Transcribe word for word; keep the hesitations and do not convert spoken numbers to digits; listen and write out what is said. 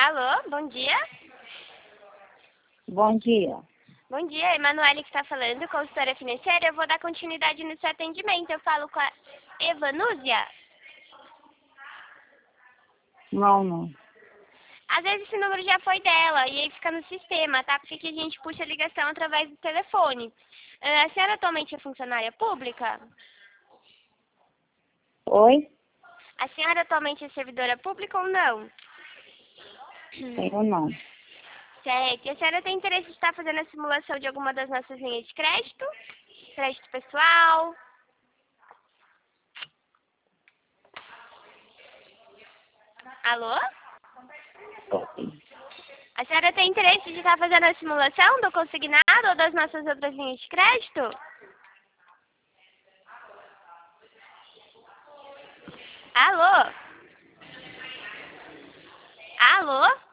Alô, bom dia. Bom dia. Bom dia, Emanuele que está falando, consultora financeira. Eu vou dar continuidade no seu atendimento. Eu falo com a Evanúzia. Não, não. Às vezes esse número já foi dela e aí fica no sistema, tá? Porque a gente puxa a ligação através do telefone. Ah, A senhora atualmente é funcionária pública? Oi? A senhora atualmente é servidora pública ou não? Eu não. Certo. E a senhora tem interesse em estar fazendo a simulação de alguma das nossas linhas de crédito? Crédito pessoal? Alô? Oi. A senhora tem interesse de estar fazendo a simulação do consignado ou das nossas outras linhas de crédito? Alô? Alô?